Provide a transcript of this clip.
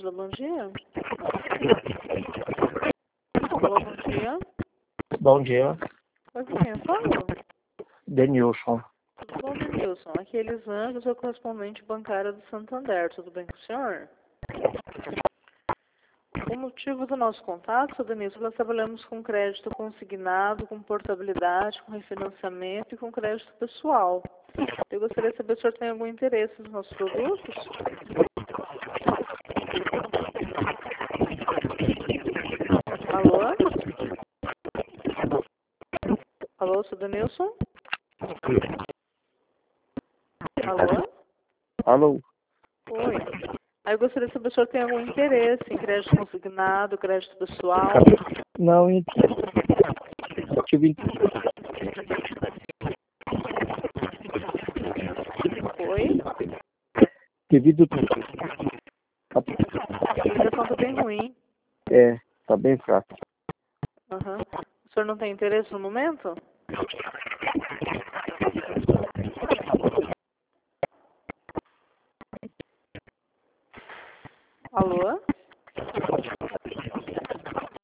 Alô, bom dia. Alô, bom dia. Bom dia, Oi, com quem eu falo? Denilson. Tudo bom, Denilson? Aqui é Elisângela, sou correspondente bancária do Santander. Tudo bem com o senhor? O motivo do nosso contato, seu Denilson, nós trabalhamos com crédito consignado, com portabilidade, com refinanciamento e com crédito pessoal. Eu gostaria de saber se o senhor tem algum interesse nos nossos produtos. Alô? Alô, seu Denilson? Alô? Alô? Oi. Aí eu gostaria de saber se o senhor tem algum interesse em crédito consignado, crédito pessoal. Não, tive Oi? devido A ligação está bem ruim. tá bem fraco. Aham. O senhor não tem interesse no momento?